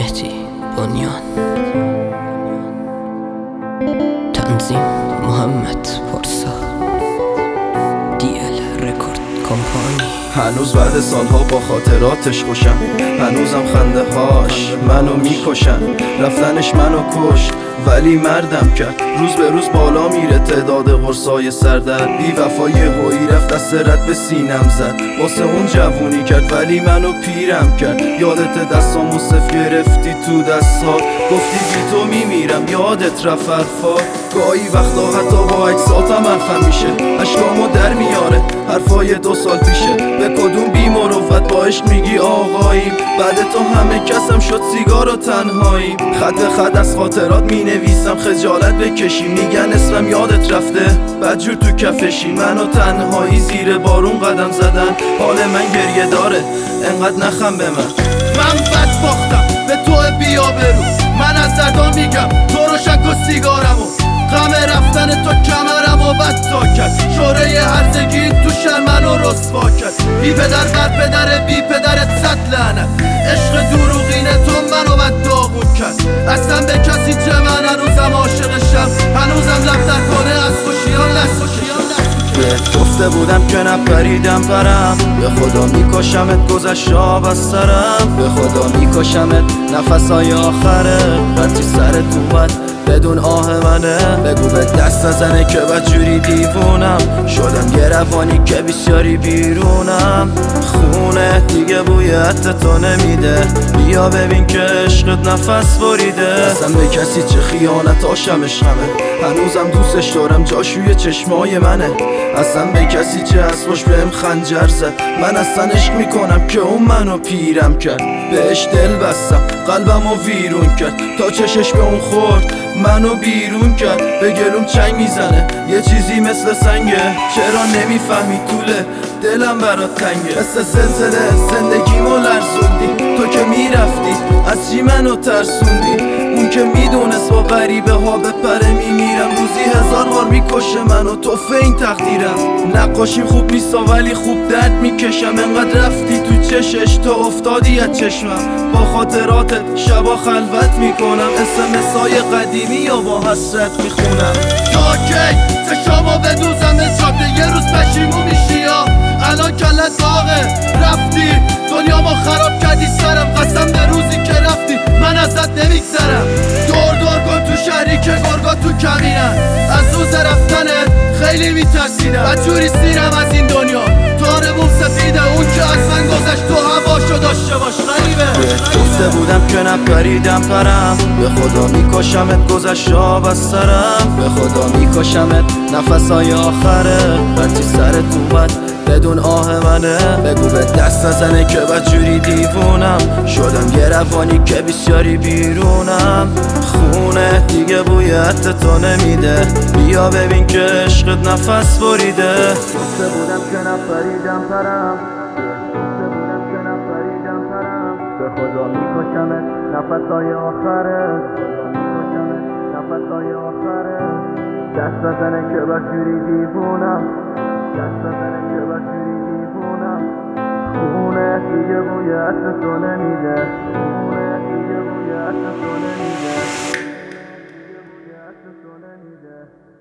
مهدی بنیان، تنظیم محمد پرسا، DL رکورد کمپانی. هنوز بعد سالها با خاطراتش خوشم، هنوزم خنده هاش منو میکشن. رفتنش منو کشت ولی مردم کرد، روز به روز بالا میره تعداد قرصای سردرد. بی وفای هویی رفت دست رد به سینم زد، واسه اون جوونی کرد ولی منو پیرم کرد. یادت دستامو صف گرفتی تو دستات، گفتی بی تو میمیرم یادت رفت حرفات. گاهی وقتا حتی با عکساتم حرفم میشه، اشکامو در میاره حرفای 2 سال پیشه. به کدوم بی مروت با عشق میگی آقاییم، بعد تو همه کسم شد سیگار و تنهاییم. خط به خط از خاطرات می نویسم خجالت بکشی، میگن اسمم یادت رفته بدجور تو کفشی. منو تنهایی زیر بارون قدم زدن، حال من گریه داره انقدر نخم به من بد باختم به تو بیا برو. من از دردا میگم تو روشن کن سیگارمو، غم رفتن تو کمرم و بد تا کرد. شوره هرزگی تو شهر منو رسوا کرد، بی پدر بر پدر بی پدرت صد لعنت. عشق دروغینه تو منو بد داغون کرد، اصلا به کسی چه من هنوزم عاشقشم، هنوزم لب در کنه از خوشیان بهت گفته بودم که نپریدم پرم، به خدا میکشمت گذشت آب از سرم، به خدا میکشمت نفسای آخره. هرچی سرت اومد بدون آه منه، بگو به دست نزنه که بدجوری دیوونم شدم. یه روانی که بسیاری بیرونم، خونه دیگه بوی عطر تو نمیده. بیا ببین که عشقت نفس بریده. اصلا به کسی چه خیانت هاشم عشقمه، هنوزم دوستش دارم جاشوی چشمای منه. اصلا به کسی چه اسباش بهم خنجر زد، من اصلا عشق میکنم که اون منو پیرم کرد. بهش دل بستم قلبمو ویرون کرد، تا چشش به اون خورد منو بیرون کرد. به گلوم چنگ میزنه یه چیزی مثل سنگه، چرا نمیفهمی طوله دلم برات تنگه. مثل زلزله زندگیمو لرزوندی، تو که میرفتی از چی منو ترسوندی. اون که میدونست با غریبه ها بپره میمیرم، روزی 1000 بار میکشه منو توفه این تقدیرم. نقاشیم خوب نیستا ولی خوب درد میکشم، انقدر رفتی تو چشش تا افتادی از چشمم. با خاطراتت شبا خلوت میکنم، اسمسای قدیمی یا با حسرت میخونم. تا کی چشامو بدوزم به جاده، یه روز پشیمون میشی یا الان کلت داغه. رفتی دنیامو خراب کردی سرم، قسم به روزی که رفتی من ازت نمیگذرم. دور کن تو شهری که گرگا تو کمینن، از روز رفتنت خیلی میترسیدم. بدجوری سیرم از این دنیا تارمون سفیده، اون که از من گذشت تو هواشو داشته باش غریبه. گفته بودم که نپریدم پرم، به خدا میکشمت گذشت آب از سرم، به خدا میکشمت نفسای آخره. هرچی سرت اومد بدون آه منه، بگو به دست نزنه که بدجوری دیوونم شدم. یه روانی که بسیاری بیرونم، خونه دیگه بوی عطر تو نمیده. بیا ببین که عشقت نفس بریده. گفته بودم که نپریدم پرم، به خدا میکشمت نفسای آخره، نفسای آخره. دست نزنه که بدجوری دیوونم، دست نزنه که بدجوری دیوونم. خونه دیگه بوی عطر تو نمیده، خونه دیگه بوی عطر تو نمیده، دیگه بوی عطر تو نمیده.